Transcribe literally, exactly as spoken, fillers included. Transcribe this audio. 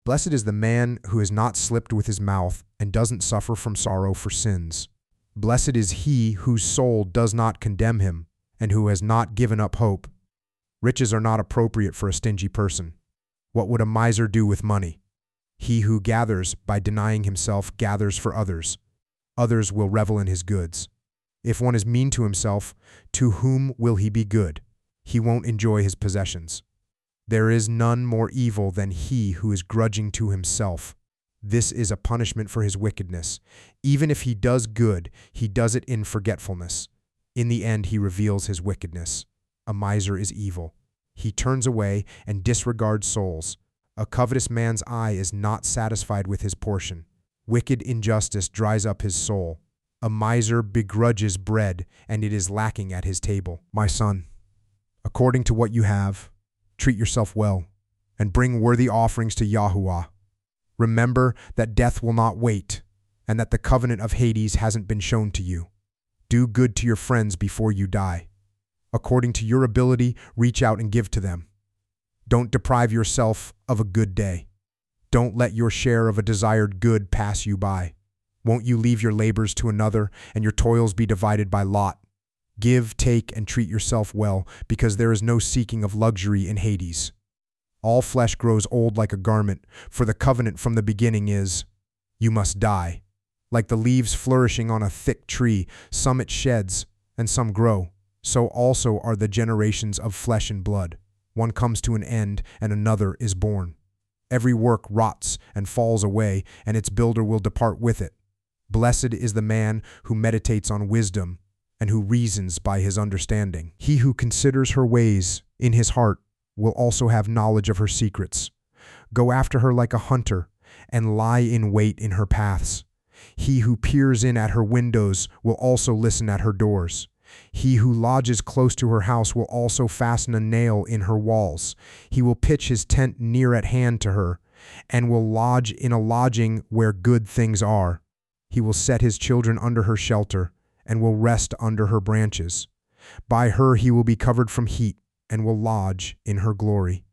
Blessed is the man who has not slipped with his mouth and doesn't suffer from sorrow for sins. Blessed is he whose soul does not condemn him and who has not given up hope. Riches are not appropriate for a stingy person. What would a miser do with money? He who gathers by denying himself gathers for others. Others will revel in his goods. If one is mean to himself, to whom will he be good? He won't enjoy his possessions. There is none more evil than he who is grudging to himself. This is a punishment for his wickedness. Even if he does good, he does it in forgetfulness. In the end, he reveals his wickedness. A miser is evil. He turns away and disregards souls. A covetous man's eye is not satisfied with his portion. Wicked injustice dries up his soul. A miser begrudges bread, and it is lacking at his table. My son, according to what you have, treat yourself well, and bring worthy offerings to Yahuwah. Remember that death will not wait, and that the covenant of Hades hasn't been shown to you. Do good to your friends before you die. According to your ability, reach out and give to them. Don't deprive yourself of a good day. Don't let your share of a desired good pass you by. Won't you leave your labors to another, and your toils be divided by lot? Give, take, and treat yourself well, because there is no seeking of luxury in Hades. All flesh grows old like a garment, for the covenant from the beginning is, you must die. Like the leaves flourishing on a thick tree, some it sheds, and some grow. So also are the generations of flesh and blood. One comes to an end, and another is born. Every work rots and falls away, and its builder will depart with it. Blessed is the man who meditates on wisdom, and who reasons by his understanding. He who considers her ways in his heart will also have knowledge of her secrets. Go after her like a hunter, and lie in wait in her paths. He who peers in at her windows will also listen at her doors. He who lodges close to her house will also fasten a nail in her walls. He will pitch his tent near at hand to her, and will lodge in a lodging where good things are. He will set his children under her shelter, and will rest under her branches. By her he will be covered from heat, and will lodge in her glory.